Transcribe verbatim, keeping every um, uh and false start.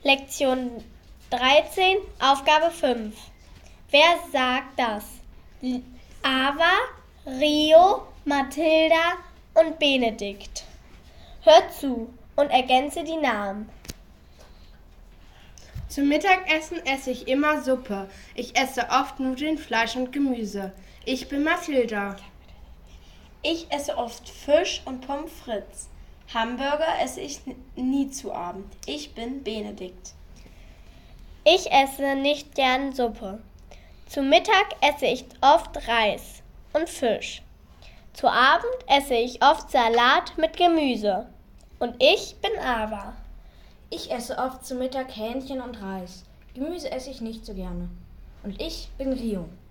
Lektion dreizehn, Aufgabe fünf. Wer sagt das? Ava, Rio, Mathilda und Benedikt. Hör zu und ergänze die Namen. Zum Mittagessen esse ich immer Suppe. Ich esse oft Nudeln, Fleisch und Gemüse. Ich bin Mathilda. Ich esse oft Fisch und Pommes frites. Hamburger esse ich nie zu Abend. Ich bin Benedikt. Ich esse nicht gern Suppe. Zu Mittag esse ich oft Reis und Fisch. Zu Abend esse ich oft Salat mit Gemüse. Und ich bin Ava. Ich esse oft zu Mittag Hähnchen und Reis. Gemüse esse ich nicht so gerne. Und ich bin Rio.